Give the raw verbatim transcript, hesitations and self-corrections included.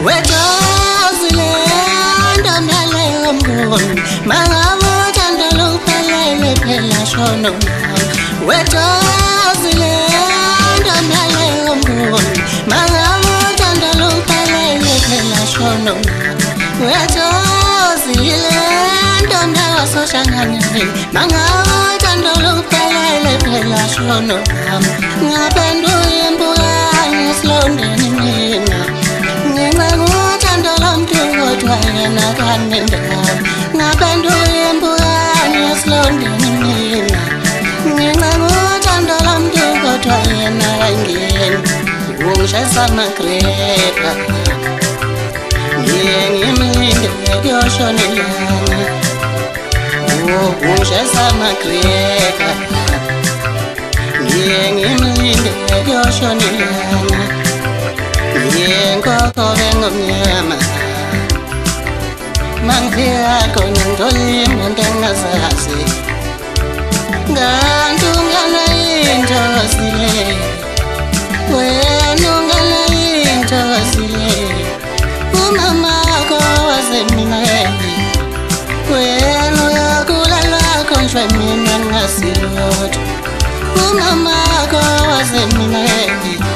wetozile ndomyale umnguni mangamuthanda luphelele phela shono wetozile ndomyale umnguni mangamuthanda luphelele phela shono wetozile ndomyale soshangane mangamuthanda luphelele phela shono ngaphendula imbukane silondeni mina ngingamuthanda lomntu kodwa yena kanendawo ngaphendula imbukane silondeni mina ngingamuthanda lomntu kodwa yena kangeni ungishayisa amagreka ngiyengimlinde kuyoshona ilanga ungishayisa amagreka ngiyengimlinde kuyoshona ilanga ngiyenkoko bengomnyama mangifika khona ngithola into engazazi nganti ungalayinthozile wena ungalayinthozile umamakho waseminayeli wena uyakula lwakho nje mina ngasilotho umamakho waseminayeli